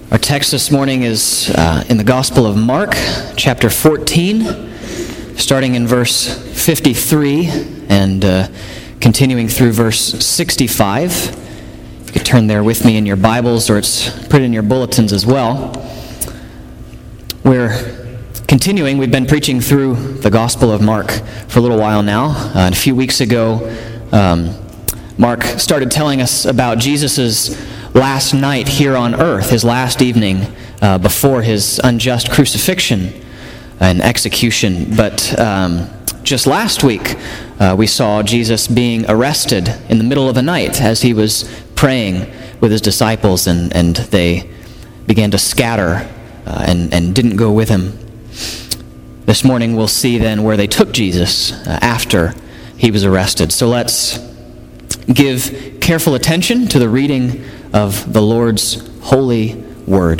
Our text this morning is in the Gospel of Mark, chapter 14, starting in verse 53 and continuing through verse 65. You could turn there with me in your Bibles, or it's put in your bulletins as well. We're continuing. We've been preaching through the Gospel of Mark for a little while now. And a few weeks ago, Mark started telling us about Jesus' last night here on earth, his last evening before his unjust crucifixion and execution. But just last week, we saw Jesus being arrested in the middle of the night as he was praying with his disciples, and they began to scatter and didn't go with him. This morning we'll see then where they took Jesus after he was arrested. So let's give careful attention to the reading of the Lord's holy word.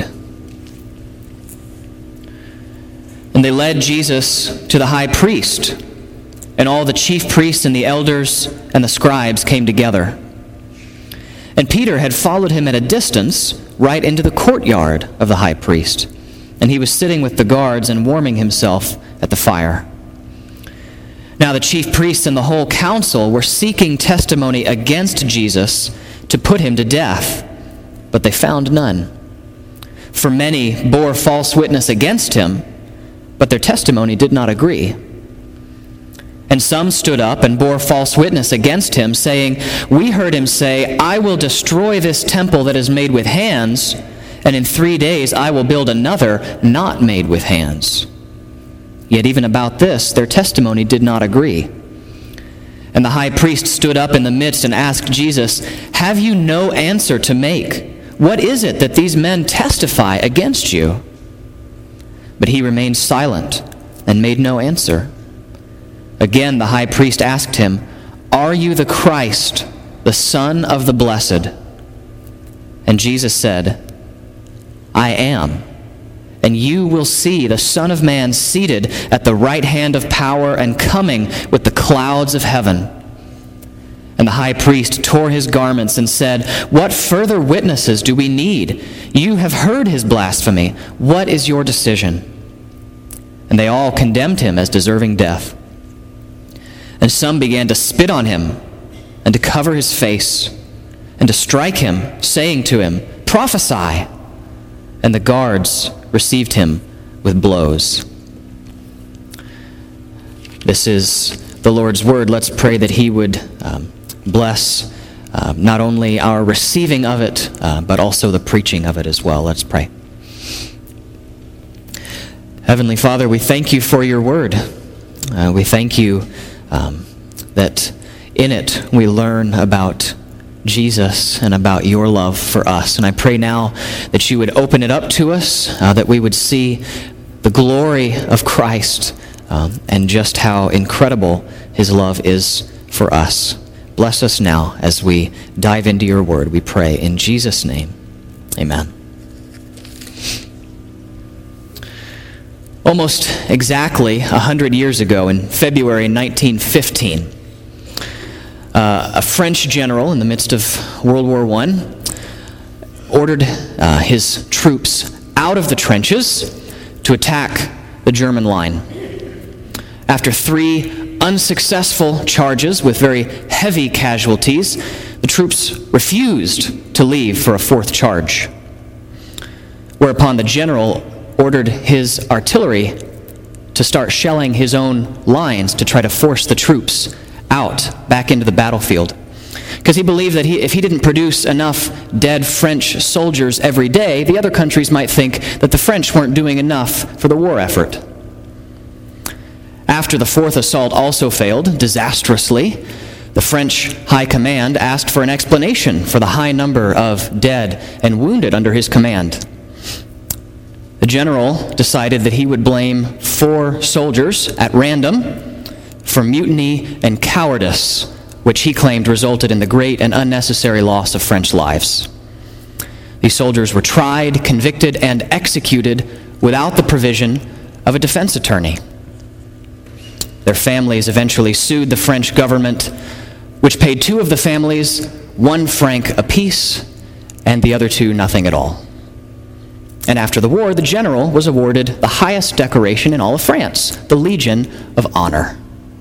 And they led Jesus to the high priest, and all the chief priests and the elders and the scribes came together. And Peter had followed him at a distance right into the courtyard of the high priest, and he was sitting with the guards and warming himself at the fire. Now the chief priests and the whole council were seeking testimony against Jesus to put him to death, but they found none. For many bore false witness against him, but their testimony did not agree. And some stood up and bore false witness against him, saying, "We heard him say, 'I will destroy this temple that is made with hands, and in 3 days I will build another not made with hands.' Yet even about this, their testimony did not agree. And the high priest stood up in the midst and asked Jesus, 'Have you no answer to make? What is it that these men testify against you?' But he remained silent and made no answer. Again the high priest asked him, 'Are you the Christ, the Son of the Blessed?' And Jesus said, 'I am. And you will see the Son of Man seated at the right hand of power and coming with the clouds of heaven.' And the high priest tore his garments and said, 'What further witnesses do we need? You have heard his blasphemy. What is your decision?' And they all condemned him as deserving death. And some began to spit on him and to cover his face and to strike him, saying to him, 'Prophesy!' And the guards received him with blows." This is the Lord's word. Let's pray that he would bless not only our receiving of it, but also the preaching of it as well. Let's pray. Heavenly Father, we thank you for your word. We thank you that in it we learn about Jesus and about your love for us. And I pray now that you would open it up to us, that we would see the glory of Christ and just how incredible his love is for us. Bless us now as we dive into your word, we pray in Jesus' name. Amen. Almost exactly 100 years ago, in February 1915, a French general in the midst of World War I ordered his troops out of the trenches to attack the German line. After 3 unsuccessful charges with very heavy casualties, the troops refused to leave for a 4th charge, whereupon the general ordered his artillery to start shelling his own lines to try to force the troops out back into the battlefield, because he believed that if he didn't produce enough dead French soldiers every day, the other countries might think that the French weren't doing enough for the war effort. After the 4th assault also failed disastrously, the French High Command asked for an explanation for the high number of dead and wounded under his command. The general decided that he would blame 4 soldiers at random for mutiny and cowardice, which he claimed resulted in the great and unnecessary loss of French lives. These soldiers were tried, convicted, and executed without the provision of a defense attorney. Their families eventually sued the French government, which paid 2 of the families 1 franc apiece, and the other 2 nothing at all. And after the war, the general was awarded the highest decoration in all of France, the Legion of Honor.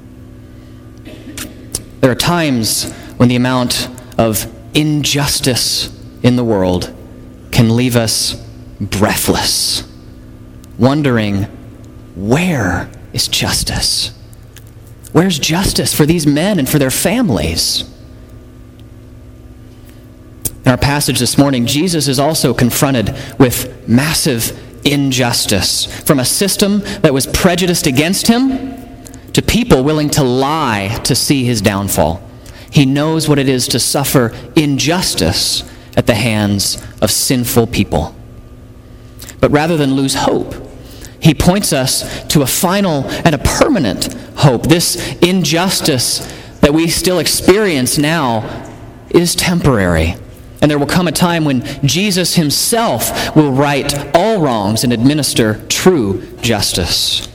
There are times when the amount of injustice in the world can leave us breathless, wondering, where is justice? Where's justice for these men and for their families? In our passage this morning, Jesus is also confronted with massive injustice, from a system that was prejudiced against him to people willing to lie to see his downfall. He knows what it is to suffer injustice at the hands of sinful people. But rather than lose hope, he points us to a final and a permanent hope. This injustice that we still experience now is temporary. And there will come a time when Jesus himself will right all wrongs and administer true justice.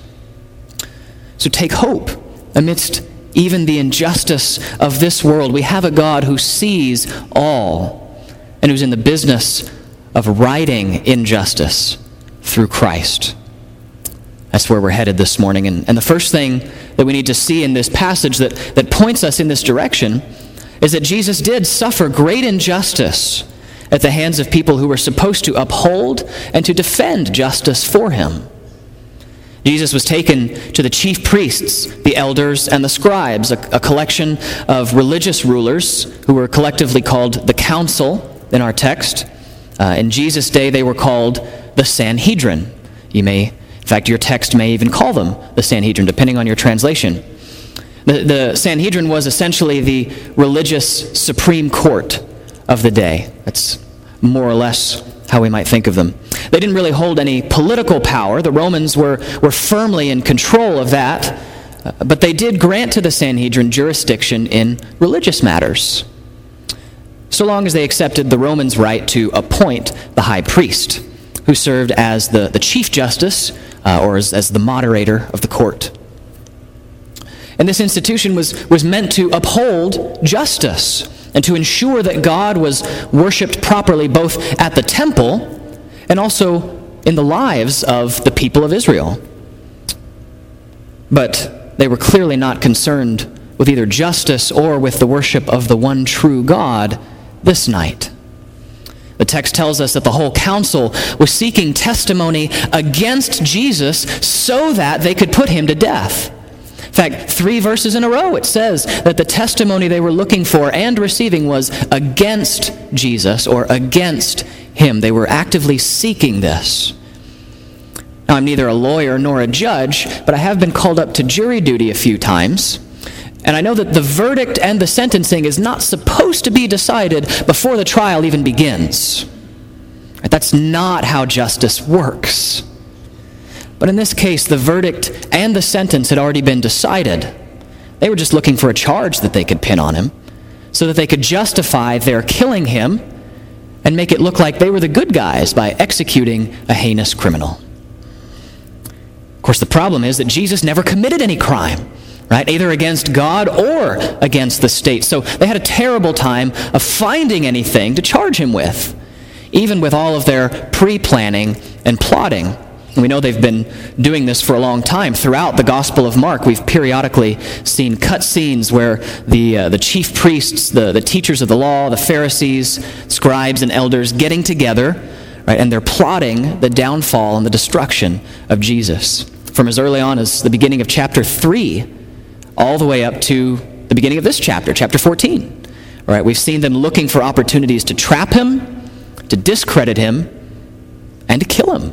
So take hope amidst even the injustice of this world. We have a God who sees all and who's in the business of righting injustice through Christ. That's where we're headed this morning. And the first thing that we need to see in this passage that points us in this direction is that Jesus did suffer great injustice at the hands of people who were supposed to uphold and to defend justice for him. Jesus was taken to the chief priests, the elders, and the scribes, a collection of religious rulers who were collectively called the council in our text. In Jesus' day, they were called the Sanhedrin. In fact, your text may even call them the Sanhedrin, depending on your translation. The Sanhedrin was essentially the religious supreme court of the day. That's more or less how we might think of them. They didn't really hold any political power. The Romans were firmly in control of that, but they did grant to the Sanhedrin jurisdiction in religious matters, so long as they accepted the Romans' right to appoint the high priest, who served as the chief justice or as the moderator of the court. And this institution was meant to uphold justice and to ensure that God was worshipped properly both at the temple and also in the lives of the people of Israel. But they were clearly not concerned with either justice or with the worship of the one true God this night. The text tells us that the whole council was seeking testimony against Jesus so that they could put him to death. In fact, 3 verses in a row it says that the testimony they were looking for and receiving was against Jesus or against him. They were actively seeking this. Now, I'm neither a lawyer nor a judge, but I have been called up to jury duty a few times. And I know that the verdict and the sentencing is not supposed to be decided before the trial even begins. That's not how justice works. But in this case, the verdict and the sentence had already been decided. They were just looking for a charge that they could pin on him so that they could justify their killing him and make it look like they were the good guys by executing a heinous criminal. Of course, the problem is that Jesus never committed any crime, right? Either against God or against the state. So they had a terrible time of finding anything to charge him with, even with all of their pre-planning and plotting. And we know they've been doing this for a long time. Throughout the Gospel of Mark, we've periodically seen cut scenes where the chief priests, the teachers of the law, the Pharisees, scribes, and elders getting together, right, and they're plotting the downfall and the destruction of Jesus. From as early on as the beginning of chapter 3, all the way up to the beginning of this chapter, chapter 14. All right, we've seen them looking for opportunities to trap him, to discredit him, and to kill him.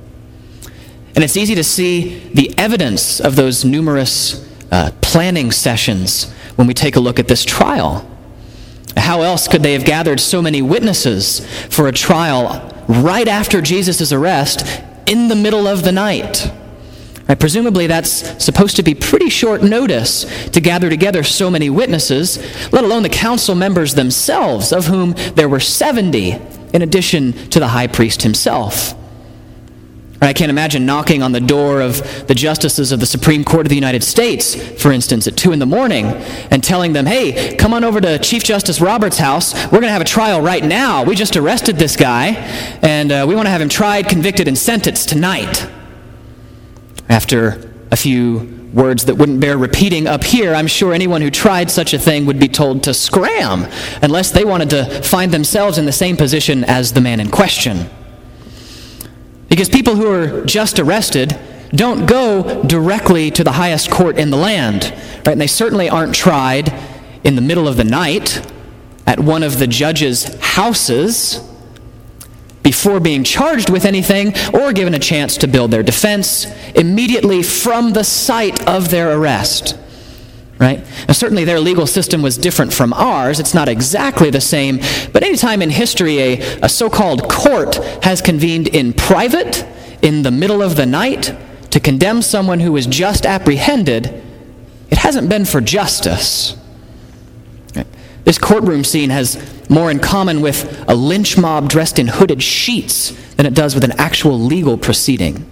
And it's easy to see the evidence of those numerous planning sessions when we take a look at this trial. How else could they have gathered so many witnesses for a trial right after Jesus' arrest in the middle of the night? Right, presumably that's supposed to be pretty short notice to gather together so many witnesses, let alone the council members themselves, of whom there were 70 in addition to the high priest himself. I can't imagine knocking on the door of the justices of the Supreme Court of the United States, for instance, at 2 a.m. and telling them, hey, come on over to Chief Justice Roberts' house. We're going to have a trial right now. We just arrested this guy, and we want to have him tried, convicted, and sentenced tonight. After a few words that wouldn't bear repeating up here, I'm sure anyone who tried such a thing would be told to scram, unless they wanted to find themselves in the same position as the man in question. Because people who are just arrested don't go directly to the highest court in the land, right? And they certainly aren't tried in the middle of the night at one of the judge's houses before being charged with anything or given a chance to build their defense immediately from the site of their arrest. Right? Now, certainly their legal system was different from ours. It's not exactly the same. But anytime in history a so-called court has convened in private, in the middle of the night, to condemn someone who was just apprehended, it hasn't been for justice. Right? This courtroom scene has more in common with a lynch mob dressed in hooded sheets than it does with an actual legal proceeding.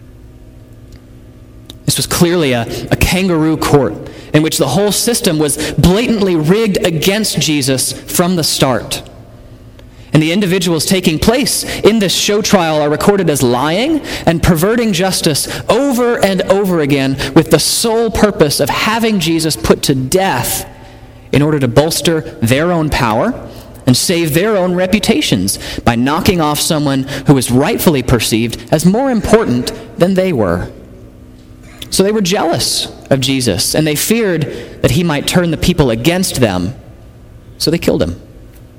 This was clearly a kangaroo court in which the whole system was blatantly rigged against Jesus from the start. And the individuals taking place in this show trial are recorded as lying and perverting justice over and over again with the sole purpose of having Jesus put to death in order to bolster their own power and save their own reputations by knocking off someone who was rightfully perceived as more important than they were. So they were jealous of Jesus, and they feared that he might turn the people against them, so they killed him.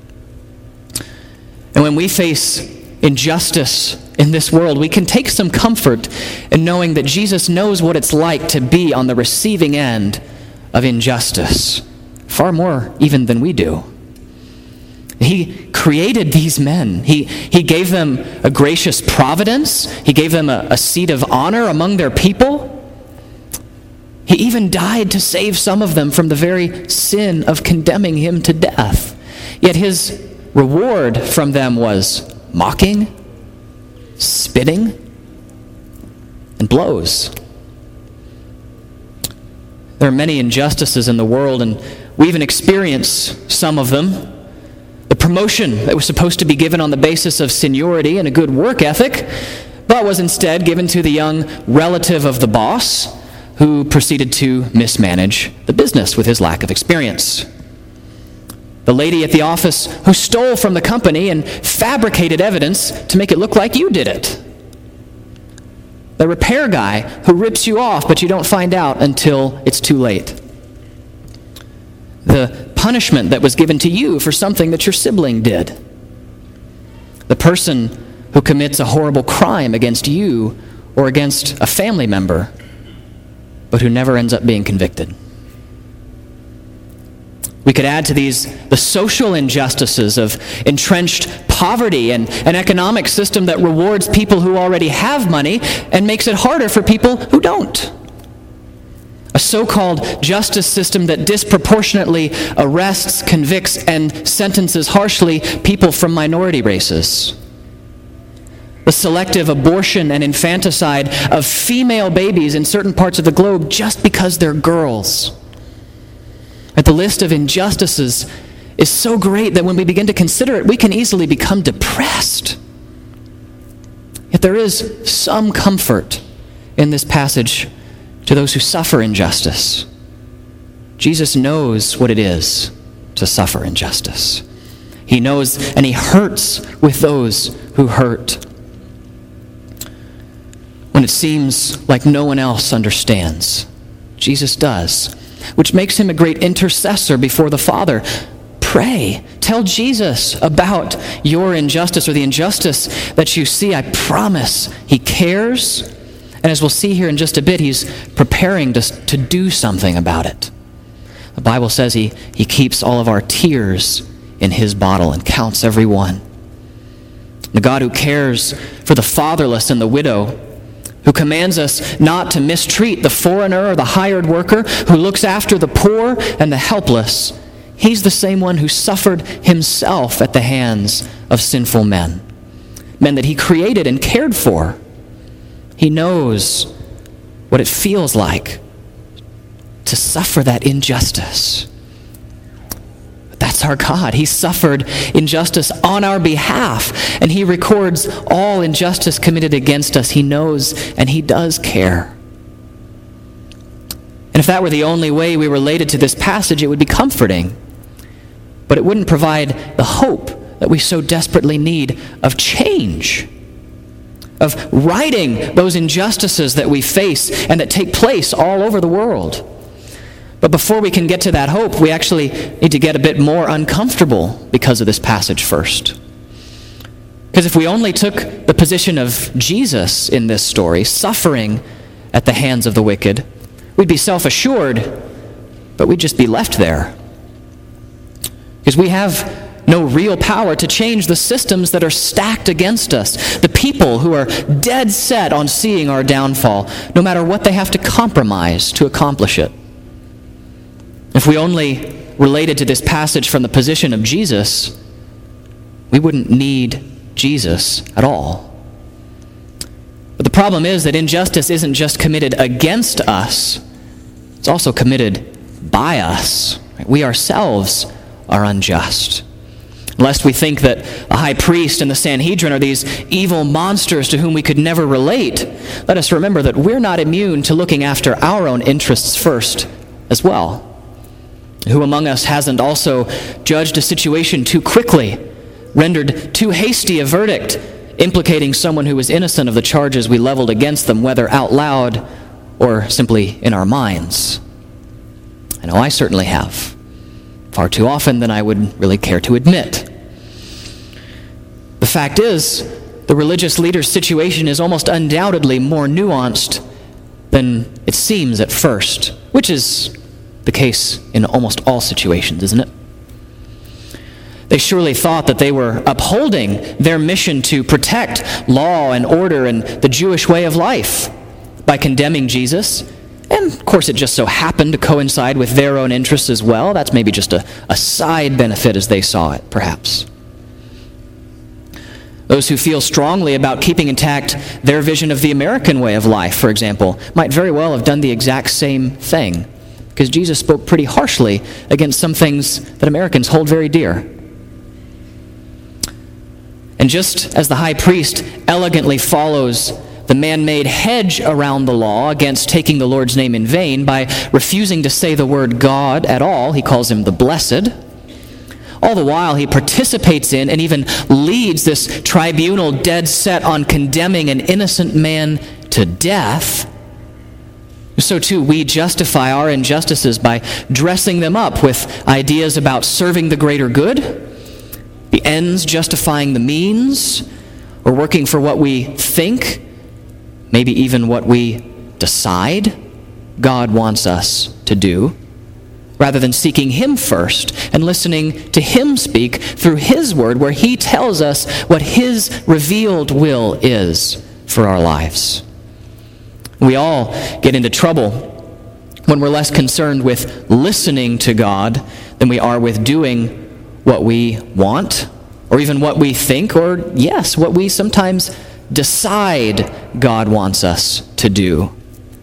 And when we face injustice in this world, we can take some comfort in knowing that Jesus knows what it's like to be on the receiving end of injustice, far more even than we do. He created these men. He gave them a gracious providence. He gave them a seat of honor among their people. He even died to save some of them from the very sin of condemning him to death. Yet his reward from them was mocking, spitting, and blows. There are many injustices in the world, and we even experience some of them. The promotion that was supposed to be given on the basis of seniority and a good work ethic, but was instead given to the young relative of the boss, who proceeded to mismanage the business with his lack of experience. The lady at the office who stole from the company and fabricated evidence to make it look like you did it. The repair guy who rips you off but you don't find out until it's too late. The punishment that was given to you for something that your sibling did. The person who commits a horrible crime against you or against a family member, but who never ends up being convicted. We could add to these the social injustices of entrenched poverty and an economic system that rewards people who already have money and makes it harder for people who don't. A so-called justice system that disproportionately arrests, convicts, and sentences harshly people from minority races. The selective abortion and infanticide of female babies in certain parts of the globe just because they're girls. And the list of injustices is so great that when we begin to consider it, we can easily become depressed. Yet there is some comfort in this passage to those who suffer injustice. Jesus knows what it is to suffer injustice. He knows and he hurts with those who hurt. When it seems like no one else understands, Jesus does, which makes him a great intercessor before the Father. Pray. Tell Jesus about your injustice or the injustice that you see. I promise he cares. And as we'll see here in just a bit, he's preparing to do something about it. The Bible says he keeps all of our tears in his bottle and counts every one. The God who cares for the fatherless and the widow, who commands us not to mistreat the foreigner or the hired worker, who looks after the poor and the helpless, he's the same one who suffered himself at the hands of sinful men. Men that he created and cared for. He knows what it feels like to suffer that injustice. But that's our God. He suffered injustice on our behalf, and he records all injustice committed against us. He knows and he does care. And if that were the only way we related to this passage, it would be comforting. But it wouldn't provide the hope that we so desperately need of change, of righting those injustices that we face and that take place all over the world. But before we can get to that hope, we actually need to get a bit more uncomfortable because of this passage first. Because if we only took the position of Jesus in this story, suffering at the hands of the wicked, we'd be self-assured, but we'd just be left there. Because we have no real power to change the systems that are stacked against us, the people who are dead set on seeing our downfall, no matter what they have to compromise to accomplish it. If we only related to this passage from the position of Jesus, we wouldn't need Jesus at all. But the problem is that injustice isn't just committed against us, it's also committed by us. We ourselves are unjust. Lest we think that a high priest and the Sanhedrin are these evil monsters to whom we could never relate, let us remember that we're not immune to looking after our own interests first as well. Who among us hasn't also judged a situation too quickly, rendered too hasty a verdict, implicating someone who was innocent of the charges we leveled against them, whether out loud or simply in our minds? I know I certainly have, far too often than I would really care to admit. The fact is, the religious leader's situation is almost undoubtedly more nuanced than it seems at first, which is the case in almost all situations, isn't it? They surely thought that they were upholding their mission to protect law and order and the Jewish way of life by condemning Jesus. And of course it just so happened to coincide with their own interests as well. That's maybe just a side benefit as they saw it, perhaps. Those who feel strongly about keeping intact their vision of the American way of life, for example, might very well have done the exact same thing, because Jesus spoke pretty harshly against some things that Americans hold very dear. And just as the high priest elegantly follows the man-made hedge around the law against taking the Lord's name in vain by refusing to say the word God at all, he calls him the blessed. All the while he participates in and even leads this tribunal dead set on condemning an innocent man to death. So too we justify our injustices by dressing them up with ideas about serving the greater good, the ends justifying the means, or working for what we think, maybe even what we decide God wants us to do, rather than seeking him first and listening to him speak through his word, where he tells us what his revealed will is for our lives. We all get into trouble when we're less concerned with listening to God than we are with doing what we want, or even what we think, or yes, what we sometimes decide God wants us to do.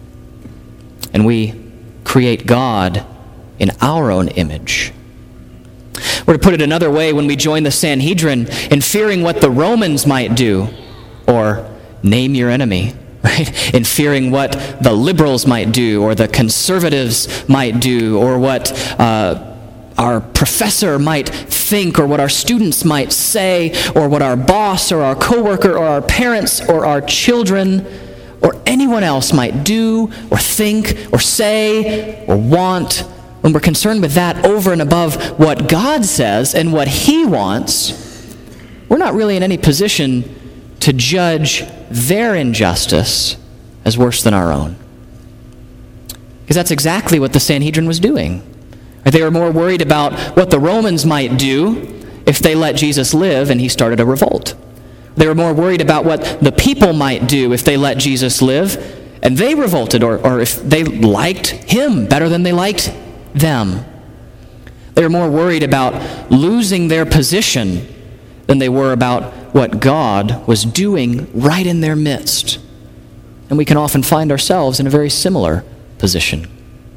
And we create God in our own image. Or to put it another way, when we join the Sanhedrin in fearing what the Romans might do, or name your enemy, right? In fearing what the liberals might do, or the conservatives might do, or what our professor might think, or what our students might say, or what our boss or our coworker or our parents or our children or anyone else might do or think or say or want. When we're concerned with that over and above what God says and what he wants, we're not really in any position to judge their injustice as worse than our own. Because that's exactly what the Sanhedrin was doing. They were more worried about what the Romans might do if they let Jesus live and he started a revolt. They were more worried about what the people might do if they let Jesus live and they revolted, or if they liked him better than they liked them. They were more worried about losing their position than they were about what God was doing right in their midst. And we can often find ourselves in a very similar position.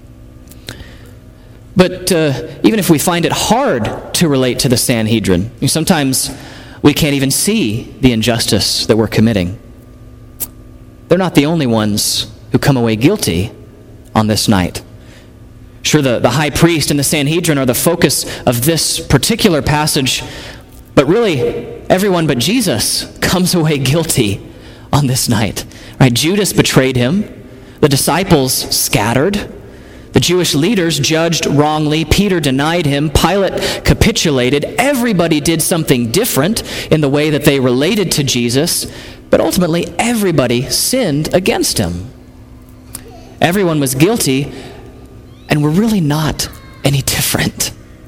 But even if we find it hard to relate to the Sanhedrin, sometimes we can't even see the injustice that we're committing. They're not the only ones who come away guilty on this night. Sure, the high priest and the Sanhedrin are the focus of this particular passage, but really, everyone but Jesus comes away guilty on this night. Right? Judas betrayed him. The disciples scattered. The Jewish leaders judged wrongly. Peter denied him. Pilate capitulated. Everybody did something different in the way that they related to Jesus, but ultimately everybody sinned against him. Everyone was guilty, and we're really not any different.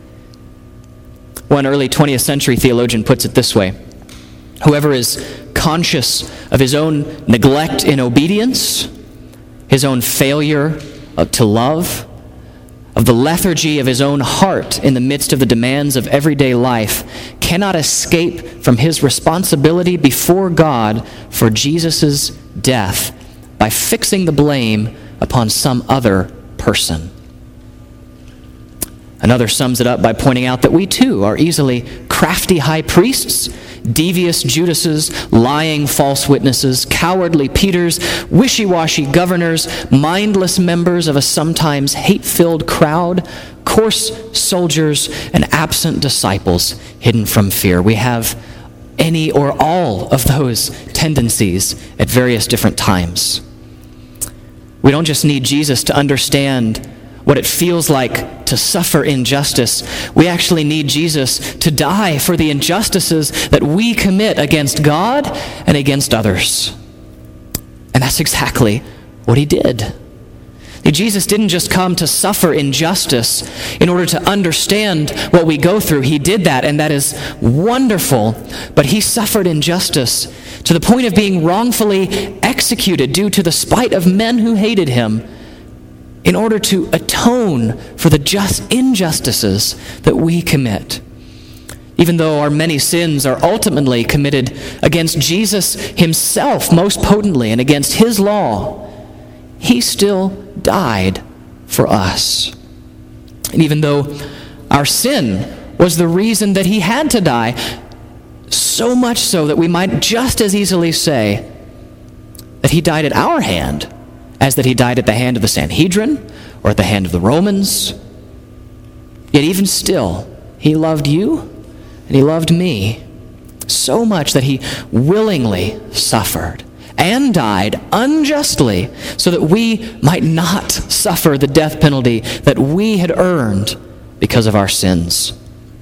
One early 20th century theologian puts it this way: whoever is conscious of his own neglect in obedience, his own failure to love, of the lethargy of his own heart in the midst of the demands of everyday life, cannot escape from his responsibility before God for Jesus' death by fixing the blame upon some other person. Another sums it up by pointing out that we too are easily crafty high priests, devious Judases, lying false witnesses, cowardly Peters, wishy-washy governors, mindless members of a sometimes hate-filled crowd, coarse soldiers, and absent disciples hidden from fear. We have any or all of those tendencies at various different times. We don't just need Jesus to understand what it feels like to suffer injustice. We actually need Jesus to die for the injustices that we commit against God and against others. And that's exactly what he did. Jesus didn't just come to suffer injustice in order to understand what we go through. He did that, and that is wonderful. But he suffered injustice to the point of being wrongfully executed due to the spite of men who hated him, in order to atone for the injustices that we commit. Even though our many sins are ultimately committed against Jesus himself most potently and against his law, he still died for us. And even though our sin was the reason that he had to die, so much so that we might just as easily say that he died at our hand as that he died at the hand of the Sanhedrin or at the hand of the Romans. Yet even still, he loved you and he loved me so much that he willingly suffered and died unjustly so that we might not suffer the death penalty that we had earned because of our sins.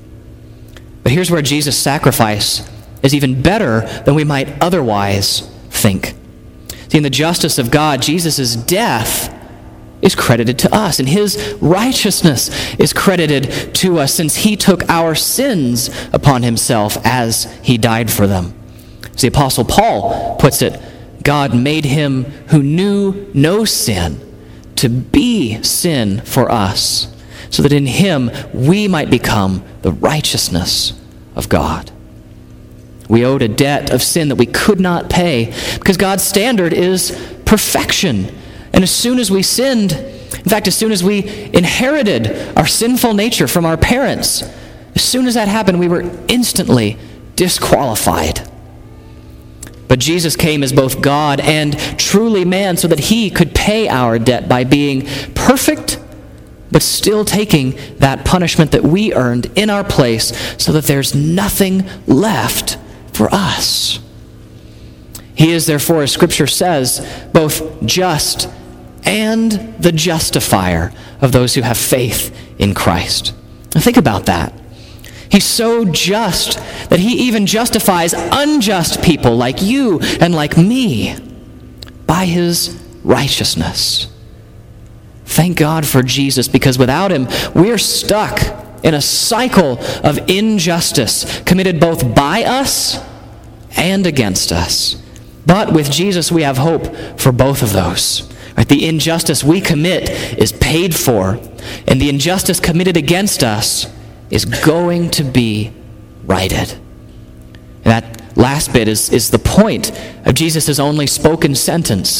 But here's where Jesus' sacrifice is even better than we might otherwise think. See, in the justice of God, Jesus' death is credited to us, and his righteousness is credited to us since he took our sins upon himself as he died for them. As the Apostle Paul puts it, God made him who knew no sin to be sin for us, so that in him we might become the righteousness of God. We owed a debt of sin that we could not pay because God's standard is perfection. And as soon as we sinned, in fact, as soon as we inherited our sinful nature from our parents, as soon as that happened, we were instantly disqualified. But Jesus came as both God and truly man so that he could pay our debt by being perfect, but still taking that punishment that we earned in our place so that there's nothing left for us. He is therefore, as Scripture says, both just and the justifier of those who have faith in Christ. Now think about that. He's so just that he even justifies unjust people like you and like me by his righteousness. Thank God for Jesus, because without him, we're stuck in a cycle of injustice committed both by us and against us. But with Jesus, we have hope for both of those. Right? The injustice we commit is paid for, and the injustice committed against us is going to be righted. And that last bit is the point of Jesus' only spoken sentence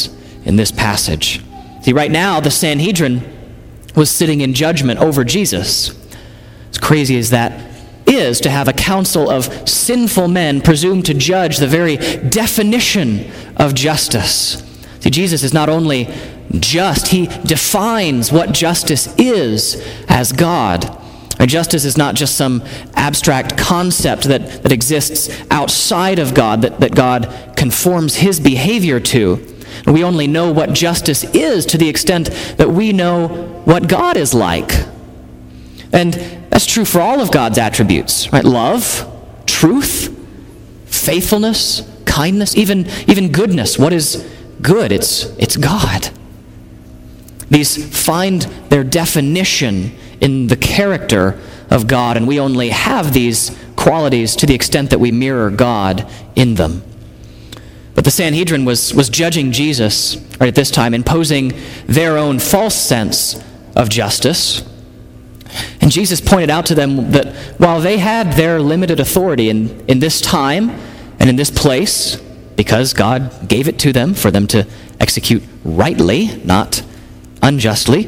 in this passage. See, right now, the Sanhedrin was sitting in judgment over Jesus. As crazy as that is, to have a council of sinful men presumed to judge the very definition of justice. See, Jesus is not only just, he defines what justice is as God. Justice is not just some abstract concept that exists outside of God, that God conforms his behavior to. We only know what justice is to the extent that we know what God is like. And that's true for all of God's attributes, right? Love, truth, faithfulness, kindness, even goodness. What is good? It's God. These find their definition in the character of God, and we only have these qualities to the extent that we mirror God in them. But the Sanhedrin was judging Jesus right at this time, imposing their own false sense of justice. And Jesus pointed out to them that while they had their limited authority in this time and in this place, because God gave it to them for them to execute rightly, not unjustly,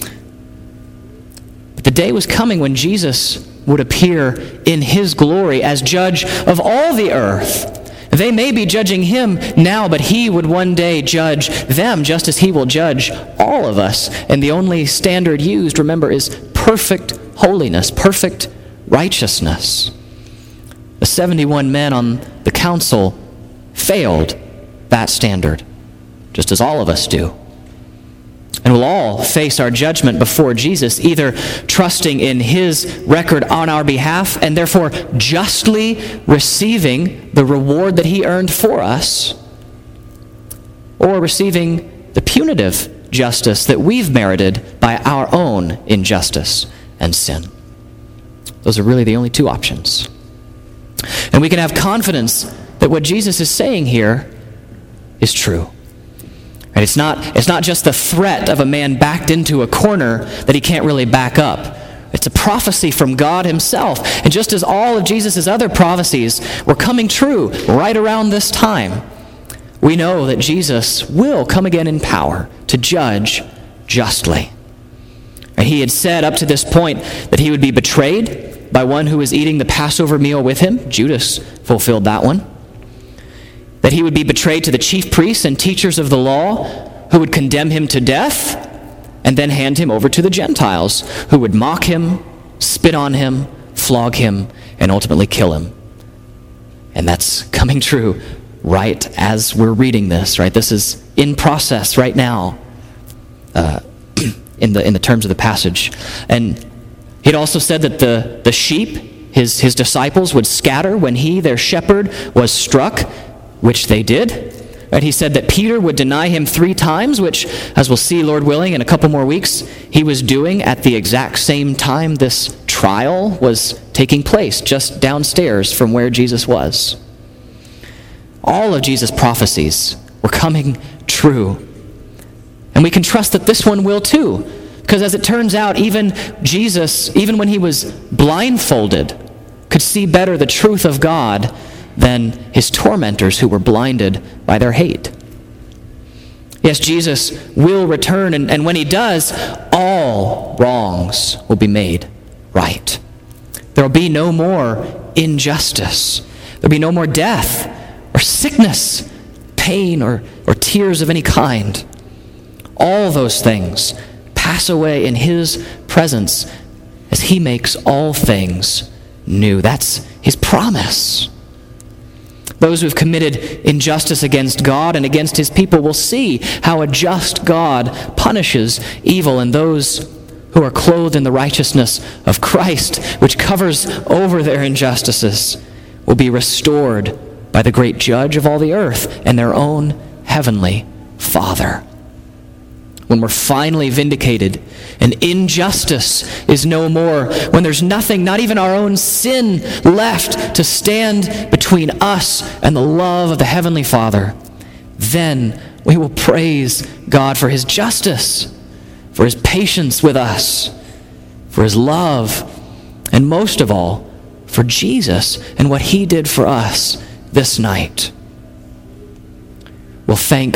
but the day was coming when Jesus would appear in his glory as judge of all the earth. They may be judging him now, but he would one day judge them just as he will judge all of us. And the only standard used, remember, is perfect holiness, perfect righteousness. The 71 men on the council failed that standard, just as all of us do. And we'll all face our judgment before Jesus, either trusting in his record on our behalf and therefore justly receiving the reward that he earned for us, or receiving the punitive justice that we've merited by our own injustice and sin. Those are really the only two options. And we can have confidence that what Jesus is saying here is true. And it's not just the threat of a man backed into a corner that he can't really back up. It's a prophecy from God himself. And just as all of Jesus' other prophecies were coming true right around this time, we know that Jesus will come again in power to judge justly. And he had said up to this point that he would be betrayed by one who was eating the Passover meal with him. Judas fulfilled that one. That he would be betrayed to the chief priests and teachers of the law, who would condemn him to death and then hand him over to the Gentiles, who would mock him, spit on him, flog him, and ultimately kill him. And that's coming true right as we're reading this, right? This is in process right now in the terms of the passage. And he'd also said that the sheep, his disciples, would scatter when he, their shepherd, was struck, which they did. And he said that Peter would deny him 3 times, which, as we'll see, Lord willing, in a couple more weeks, he was doing at the exact same time this trial was taking place, just downstairs from where Jesus was. All of Jesus' prophecies were coming true. And we can trust that this one will too, because as it turns out, even Jesus, even when he was blindfolded, could see better the truth of God than his tormentors who were blinded by their hate. Yes, Jesus will return, and when he does, all wrongs will be made right. There will be no more injustice. There will be no more death or sickness, pain or tears of any kind. All those things pass away in his presence as he makes all things new. That's his promise. Those who have committed injustice against God and against his people will see how a just God punishes evil, and those who are clothed in the righteousness of Christ, which covers over their injustices, will be restored by the great judge of all the earth and their own heavenly Father. When we're finally vindicated and injustice is no more, when there's nothing, not even our own sin, left to stand between us and the love of the Heavenly Father, then we will praise God for his justice, for his patience with us, for his love, and most of all, for Jesus and what he did for us this night. We'll thank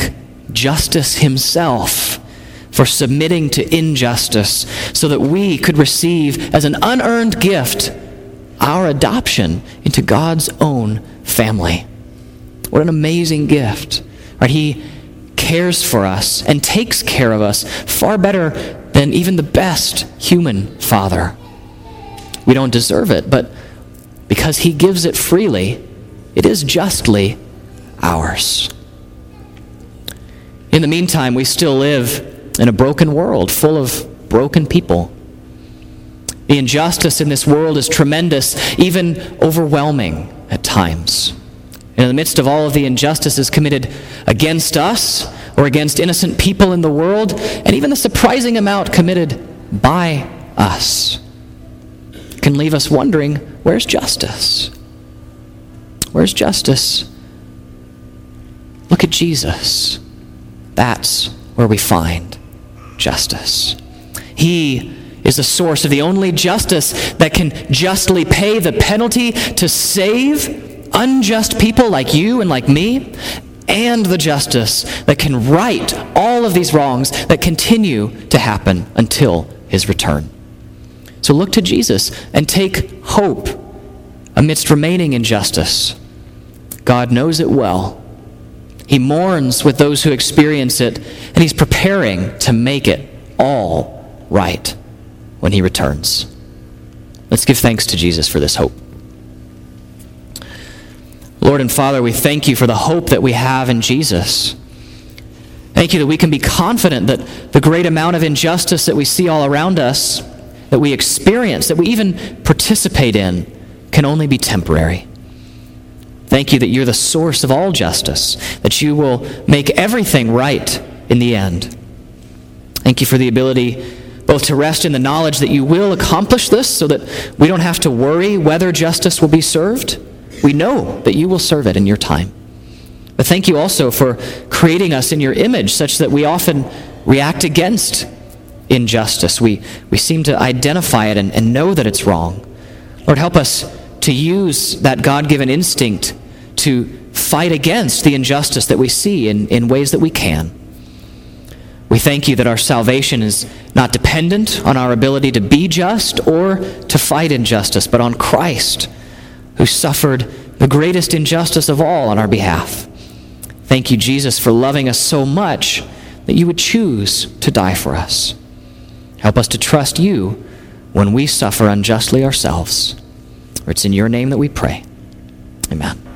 justice himself for submitting to injustice so that we could receive as an unearned gift our adoption into God's own family. What an amazing gift. Right? He cares for us and takes care of us far better than even the best human father. We don't deserve it, but because he gives it freely, it is justly ours. In the meantime, we still live in a broken world full of broken people. The injustice in this world is tremendous, even overwhelming at times. And in the midst of all of the injustices committed against us or against innocent people in the world, and even the surprising amount committed by us, can leave us wondering, where's justice? Where's justice? Look at Jesus. That's where we find justice. He is the source of the only justice that can justly pay the penalty to save unjust people like you and like me, and the justice that can right all of these wrongs that continue to happen until his return. So look to Jesus and take hope amidst remaining injustice. God knows it well. He mourns with those who experience it, and he's preparing to make it all right when he returns. Let's give thanks to Jesus for this hope. Lord and Father, we thank you for the hope that we have in Jesus. Thank you that we can be confident that the great amount of injustice that we see all around us, that we experience, that we even participate in, can only be temporary. Thank you that you're the source of all justice, that you will make everything right in the end. Thank you for the ability both to rest in the knowledge that you will accomplish this so that we don't have to worry whether justice will be served. We know that you will serve it in your time. But thank you also for creating us in your image such that we often react against injustice. We seem to identify it and know that it's wrong. Lord, help us to use that God-given instinct to fight against the injustice that we see in ways that we can. We thank you that our salvation is not dependent on our ability to be just or to fight injustice, but on Christ, who suffered the greatest injustice of all on our behalf. Thank you, Jesus, for loving us so much that you would choose to die for us. Help us to trust you when we suffer unjustly ourselves. For it's in your name that we pray. Amen.